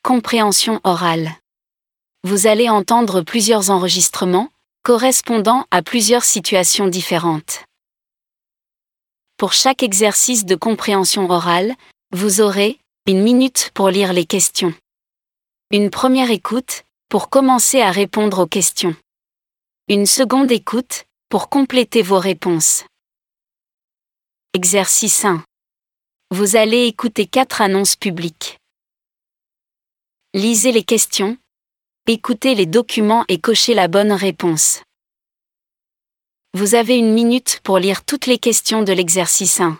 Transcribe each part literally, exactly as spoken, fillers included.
Compréhension orale. Vous allez entendre plusieurs enregistrements, correspondant à plusieurs situations différentes. Pour chaque exercice de compréhension orale, vous aurez une minute pour lire les questions. Une première écoute, pour commencer à répondre aux questions. Une seconde écoute, pour compléter vos réponses. Exercice un. Vous allez écouter quatre annonces publiques. Lisez les questions, écoutez les documents et cochez la bonne réponse. Vous avez une minute pour lire toutes les questions de l'exercice un.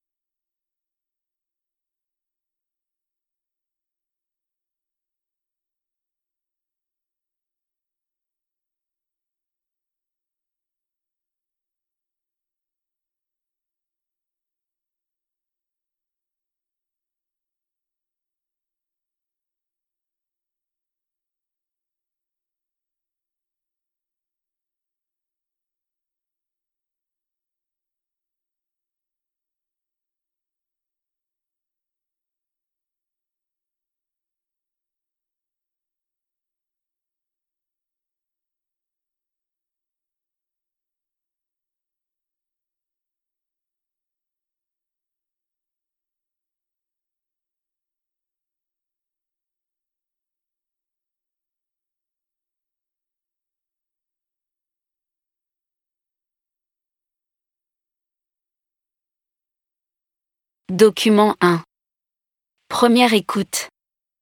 Document un. Première écoute.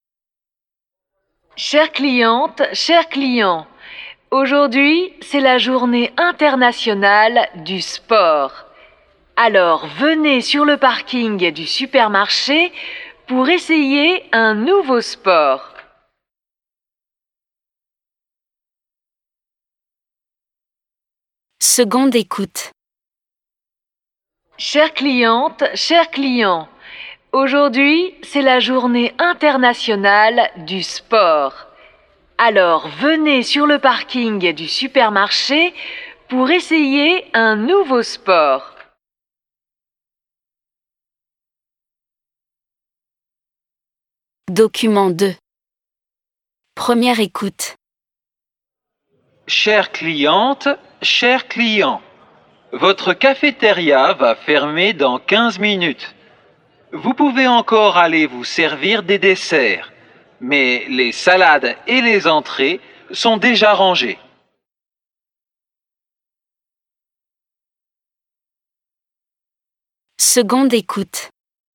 Chère cliente, chers clients, aujourd'hui, c'est la journée internationale du sport. Alors, venez sur le parking du supermarché pour essayer un nouveau sport. Seconde écoute. Chère cliente, chers clients, aujourd'hui, c'est la journée internationale du sport. Alors, venez sur le parking du supermarché pour essayer un nouveau sport. Document deux. Première écoute. Chère cliente, chers clients, votre cafétéria va fermer dans quinze minutes. Vous pouvez encore aller vous servir des desserts, mais les salades et les entrées sont déjà rangées. Seconde écoute.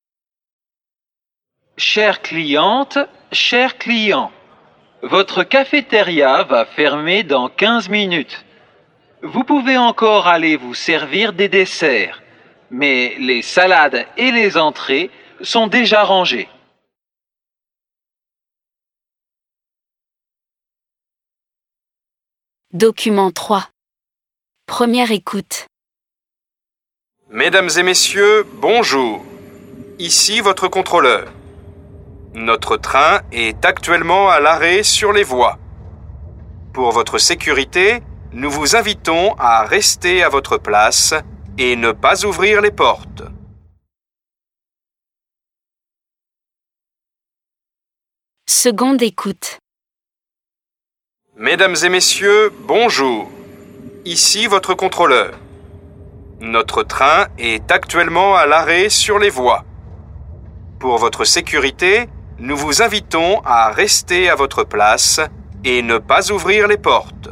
Chère cliente, chers clients, votre cafétéria va fermer dans quinze minutes. Vous pouvez encore aller vous servir des desserts, mais les salades et les entrées sont déjà rangées. Document trois. Première écoute. Mesdames et messieurs, bonjour. Ici votre contrôleur. Notre train est actuellement à l'arrêt sur les voies. Pour votre sécurité, nous vous invitons à rester à votre place et ne pas ouvrir les portes. Seconde écoute. Mesdames et messieurs, bonjour. Ici votre contrôleur. Notre train est actuellement à l'arrêt sur les voies. Pour votre sécurité, nous vous invitons à rester à votre place et ne pas ouvrir les portes.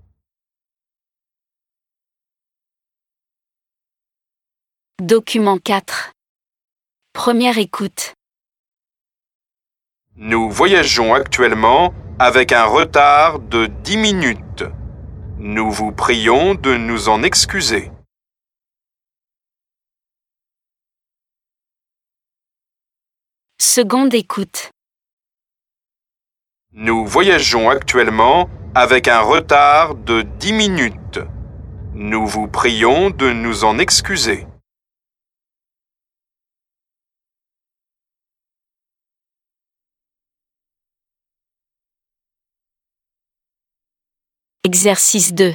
Document quatre. Première écoute. Nous voyageons actuellement avec un retard de dix minutes. Nous vous prions de nous en excuser. Seconde écoute. Nous voyageons actuellement avec un retard de dix minutes. Nous vous prions de nous en excuser. Exercice deux.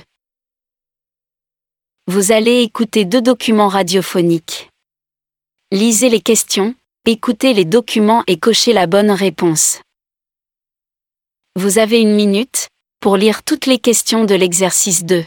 Vous allez écouter deux documents radiophoniques. Lisez les questions, écoutez les documents et cochez la bonne réponse. Vous avez une minute pour lire toutes les questions de l'exercice deux.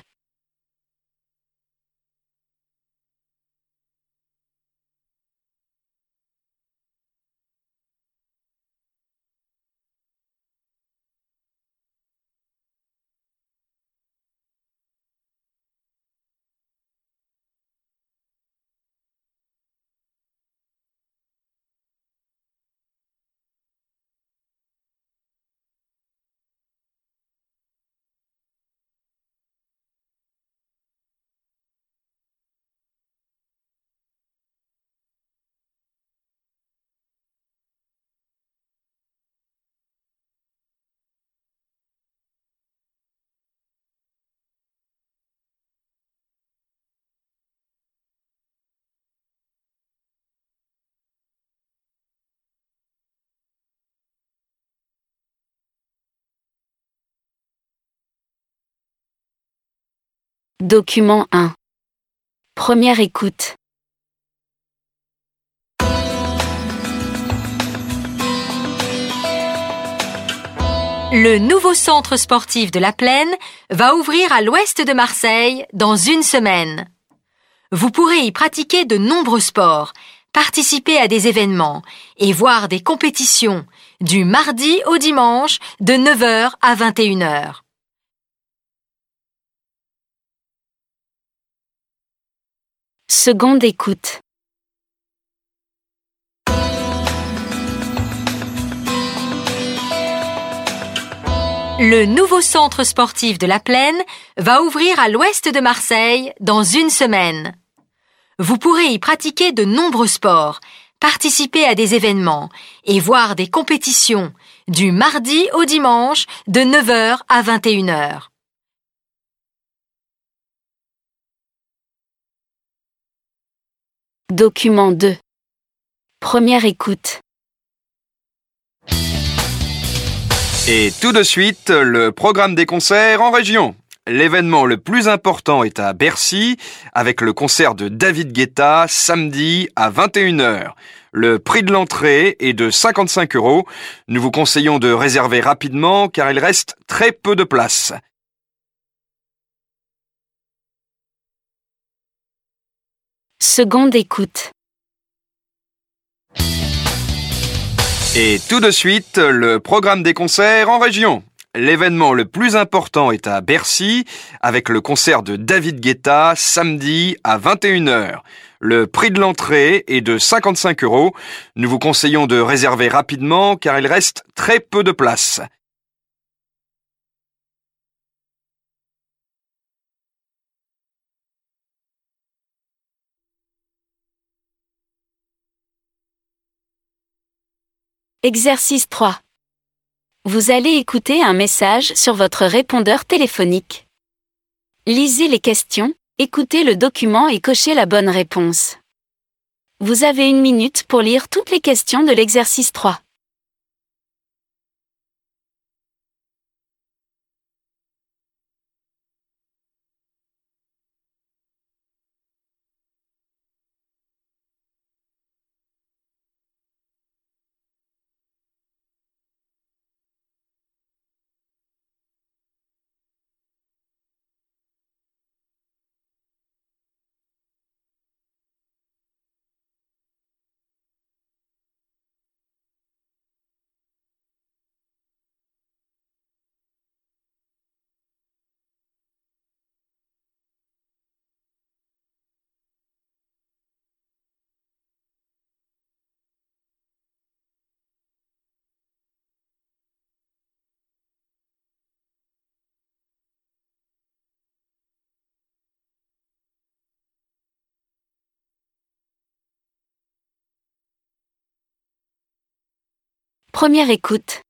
Document un. Première écoute. Le nouveau centre sportif de la Plaine va ouvrir à l'ouest de Marseille dans une semaine. Vous pourrez y pratiquer de nombreux sports, participer à des événements et voir des compétitions du mardi au dimanche de neuf heures à vingt et une heures. Seconde écoute. Le nouveau centre sportif de la Plaine va ouvrir à l'ouest de Marseille dans une semaine. Vous pourrez y pratiquer de nombreux sports, participer à des événements et voir des compétitions du mardi au dimanche de neuf heures à vingt et une heures. Document deux. Première écoute. Et tout de suite, le programme des concerts en région. L'événement le plus important est à Bercy, avec le concert de David Guetta samedi à vingt et une heures. Le prix de l'entrée est de cinquante-cinq euros. Nous vous conseillons de réserver rapidement car il reste très peu de places. Seconde écoute. Et tout de suite, le programme des concerts en région. L'événement le plus important est à Bercy, avec le concert de David Guetta samedi à vingt et une heures. Le prix de l'entrée est de cinquante-cinq euros. Nous vous conseillons de réserver rapidement car il reste très peu de places. Exercice trois. Vous allez écouter un message sur votre répondeur téléphonique. Lisez les questions, écoutez le document et cochez la bonne réponse. Vous avez une minute pour lire toutes les questions de l'exercice trois. Première écoute.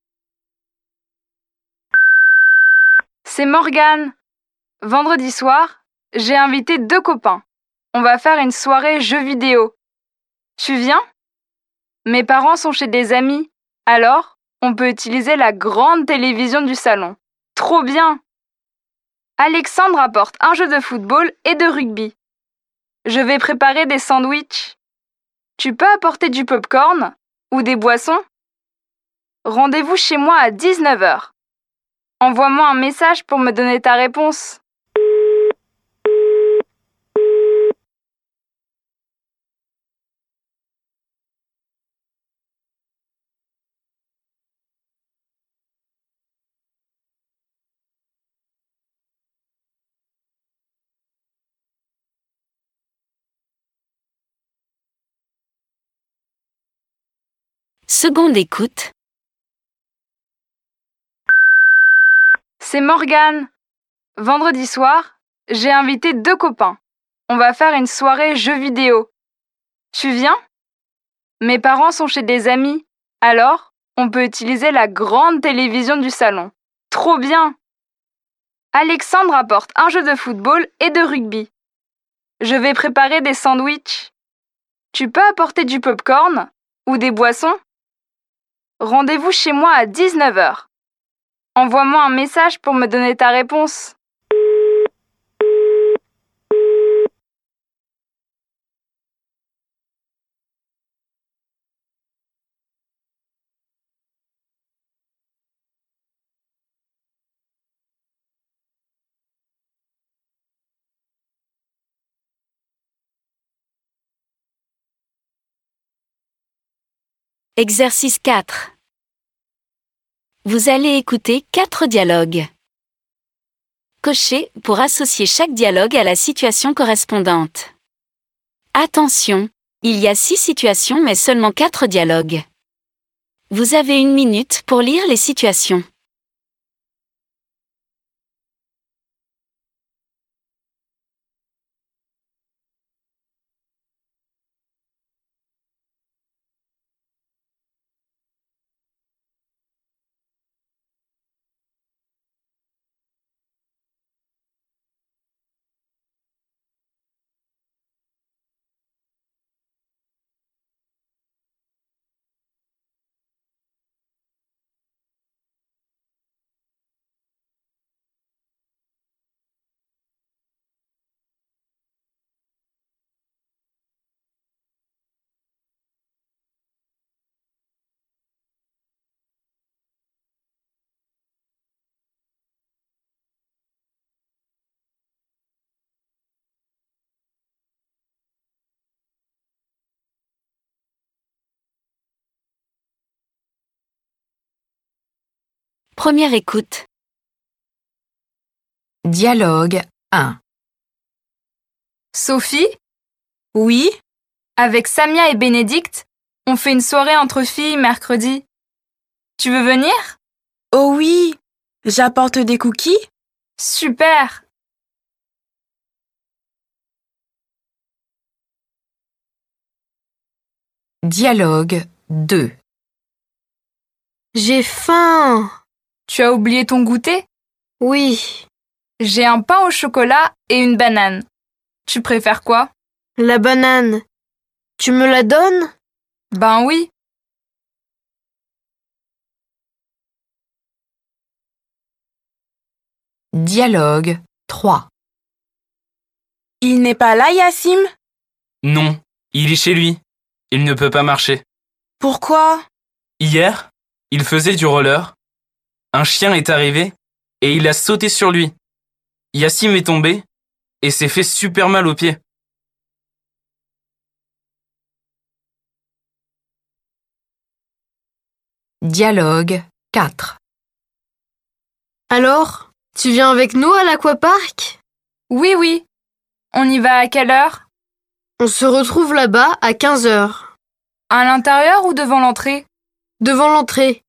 C'est Morgane. Vendredi soir, j'ai invité deux copains. On va faire une soirée jeux vidéo. Tu viens ? Mes parents sont chez des amis, alors on peut utiliser la grande télévision du salon. Trop bien ! Alexandre apporte un jeu de football et de rugby. Je vais préparer des sandwichs. Tu peux apporter du popcorn ou des boissons ? Rendez-vous chez moi à dix-neuf heures. Envoie-moi un message pour me donner ta réponse. Seconde écoute. C'est Morgane. Vendredi soir, j'ai invité deux copains. On va faire une soirée jeux vidéo. Tu viens? Mes parents sont chez des amis, alors on peut utiliser la grande télévision du salon. Trop bien! Alexandre apporte un jeu de football et de rugby. Je vais préparer des sandwichs. Tu peux apporter du popcorn ou des boissons? Rendez-vous chez moi à dix-neuf heures. Envoie-moi un message pour me donner ta réponse. Exercice quatre. Vous allez écouter quatre dialogues. Cochez pour associer chaque dialogue à la situation correspondante. Attention, il y a six situations mais seulement quatre dialogues. Vous avez une minute pour lire les situations. Première écoute. Dialogue un. Sophie? Oui, Avec Samia et Bénédicte, on fait une soirée entre filles mercredi. Tu veux venir? oh oui, j'apporte des cookies. Super! Dialogue deux. J'ai faim. Tu as oublié ton goûter? Oui, J'ai un pain au chocolat et une banane. Tu préfères quoi? la banane. Tu me la donnes? Ben oui. Dialogue trois. Il n'est pas là, Yassim? Non, il est chez lui. Il ne peut pas marcher. Pourquoi? Hier, il faisait du roller. Un chien est arrivé et il a sauté sur lui. Yassim est tombé et s'est fait super mal aux pieds. Dialogue quatre. Alors, tu viens avec nous à l'aquapark? Oui, oui. On y va à quelle heure? On se retrouve là-bas à quinze heures. À l'intérieur ou devant l'entrée? Devant l'entrée.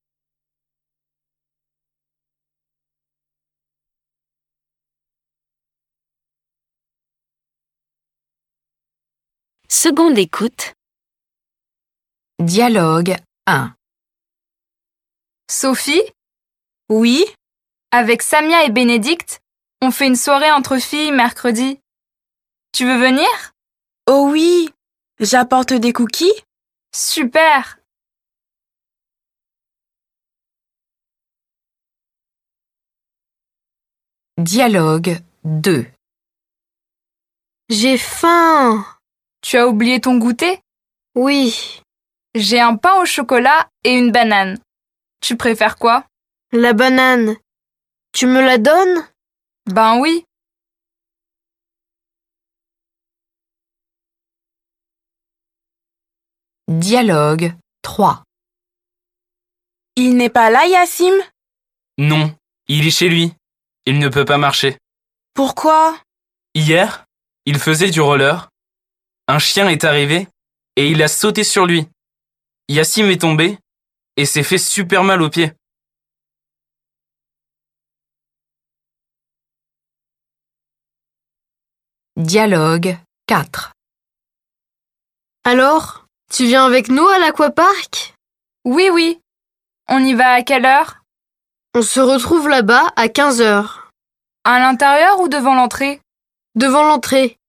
Seconde écoute. Dialogue un. Sophie? Oui, Avec Samia et Bénédicte, on fait une soirée entre filles mercredi. Tu veux venir? oh oui, j'apporte des cookies. Super! Dialogue deux. J'ai faim. Tu as oublié ton goûter? Oui, J'ai un pain au chocolat et une banane. Tu préfères quoi? la banane. Tu me la donnes? Ben oui. Dialogue trois. Il n'est pas là, Yassim? Non, il est chez lui. Il ne peut pas marcher. Pourquoi? Hier, il faisait du roller. Un chien est arrivé et il a sauté sur lui. Yassim est tombé et s'est fait super mal aux pieds. Dialogue quatre. Alors, tu viens avec nous à l'aquapark? Oui, oui. On y va à quelle heure? On se retrouve là-bas à quinze heures. À l'intérieur ou devant l'entrée? Devant l'entrée.